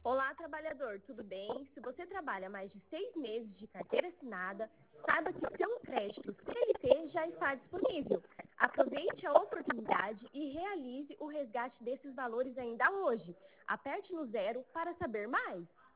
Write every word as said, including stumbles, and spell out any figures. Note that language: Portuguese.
Olá, trabalhador, tudo bem? Se você trabalha mais de seis meses de carteira assinada, saiba que seu crédito C L T já está disponível. Aproveite a oportunidade e realize o resgate desses valores ainda hoje. Aperte no zero para saber mais.